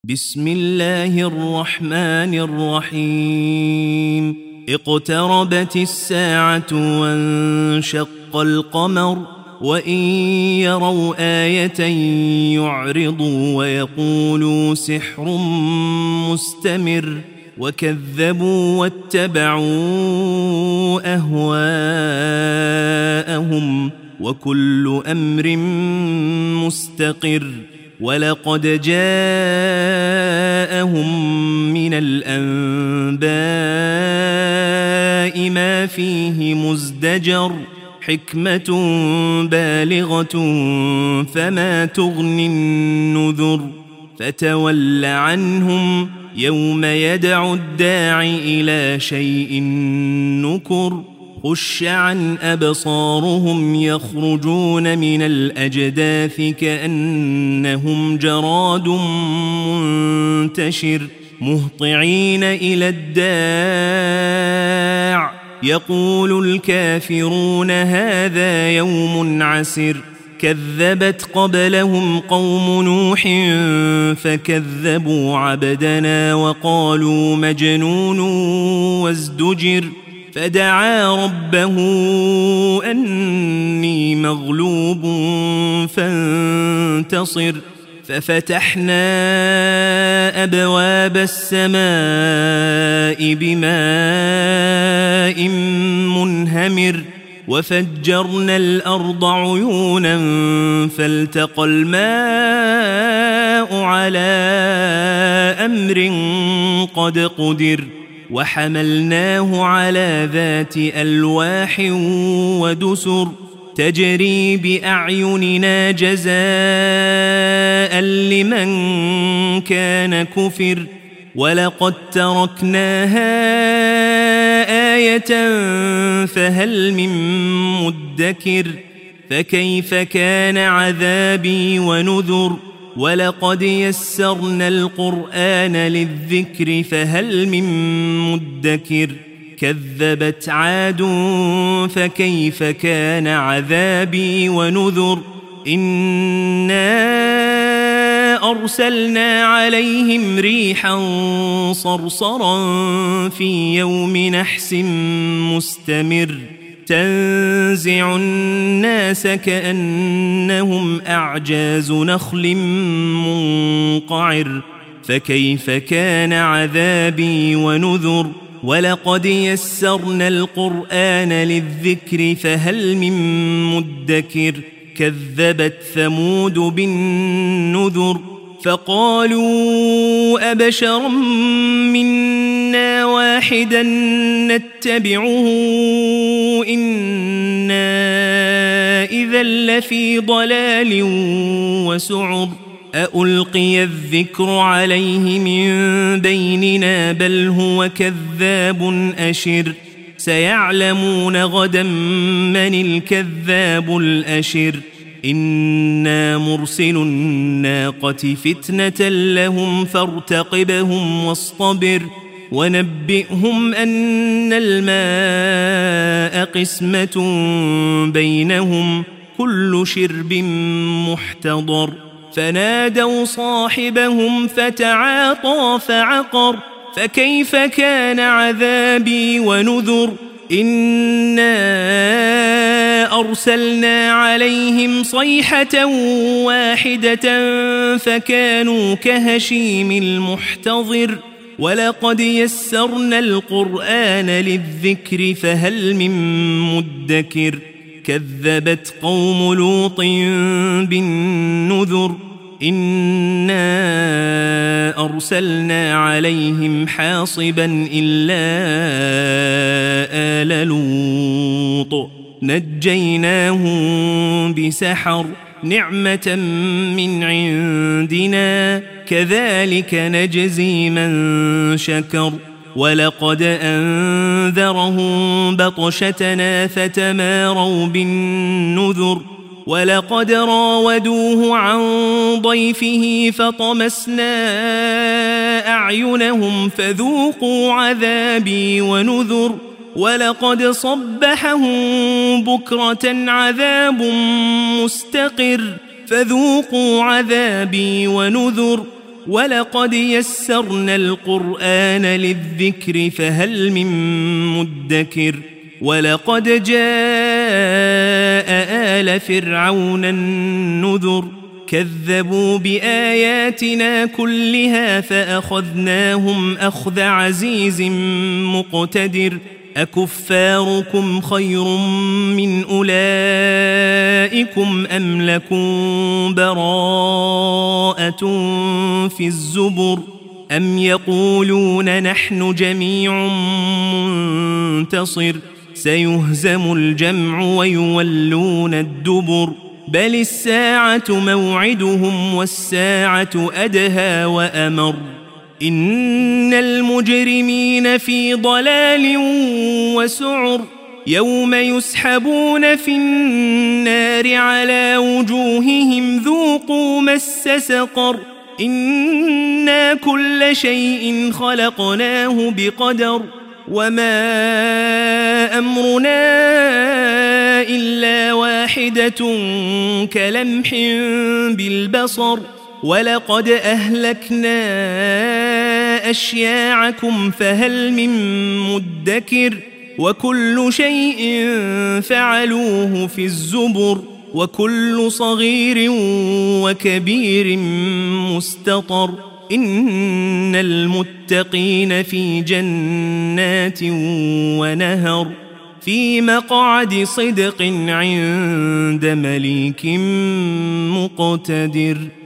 بسم الله الرحمن الرحيم. اقتربت الساعة وانشق القمر وإن يروا آية يعرضوا ويقولوا سحر مستمر وكذبوا واتبعوا أهواءهم وكل أمر مستقر. ولقد جاءهم من الأنباء ما فيه مزدجر حكمة بالغة فما تغني النذر. فتول عنهم يوم يدعو الداعي إلى شيء نكر. خش عن أبصارهم يخرجون من الأجداث كأنهم جراد منتشر مهطعين إلى الداع يقول الكافرون هذا يوم عسر. كذبت قبلهم قوم نوح فكذبوا عبدنا وقالوا مجنون وازدجر. فدعا ربه أني مغلوب فانتصر. ففتحنا أبواب السماء بماء منهمر وفجرنا الأرض عيونا فالتقى الماء على أمر قد قدر. وحملناه على ذات ألواح ودسر تجري بأعيننا جزاء لمن كان كفر. ولقد تركناها آية فهل من مدكر. فكيف كان عذابي ونذر. ولقد يسرنا القرآن للذكر فهل من مدكر. كذبت عاد فكيف كان عذابي ونذر. إنا أرسلنا عليهم ريحا صرصرا في يوم نحس مستمر تنزع الناس كأنهم أعجاز نخل منقعر. فكيف كان عذابي ونذر. ولقد يسرنا القرآن للذكر فهل من مدكر. كذبت ثمود بالنذر فقالوا أبشرا منا واحدا نتبعه إنا إذا لفي ضلال وسعر. أألقي الذكر عليه من بيننا بل هو كذاب أشر. سيعلمون غدا من الكذاب الأشر. إنا مرسل الناقة فتنة لهم فارتقبهم واصطبر. ونبئهم أن الماء قسمة بينهم كل شرب محتضر. فنادوا صاحبهم فتعاطى فعقر. فكيف كان عذابي ونذر. إنا أرسلنا عليهم صيحة واحدة فكانوا كهشيم المحتضر. ولقد يسرنا القرآن للذكر فهل من مدكر. كذبت قوم لوط بالنذر. إنا أرسلنا عليهم حاصبا إلا آل لوط نجيناهم بسحر نعمة من عندنا كذلك نجزي من شكر. ولقد أنذرهم بطشتنا فتماروا بالنذر. ولقد راودوه عن ضيفه فطمسنا أعينهم فذوقوا عذابي ونذر. ولقد صبحهم بكرة عذاب مستقر فذوقوا عذابي ونذر. ولقد يسرنا القرآن للذكر فهل من مدكر ولقد جاء آل فرعون النذر كذبوا بآياتنا كلها فأخذناهم أخذ عزيز مقتدر أكفاركم خير من أولئكم أم لكم براءة في الزبر أم يقولون نحن جميع منتصر سيهزم الجمع ويولون الدبر بل الساعة موعدهم والساعة أدهى وأمر إن المجرمين في ضلال وسعر يوم يسحبون في النار على وجوههم ذوقوا مس سقر إنا كل شيء خلقناه بقدر وما أمرنا إلا واحدة كلمح بالبصر ولقد أهلكنا أشياعكم فهل من مدكر وكل شيء فعلوه في الزبر وكل صغير وكبير مستطر إن المتقين في جنات ونهر في مقعد صدق عند مليك مقتدر.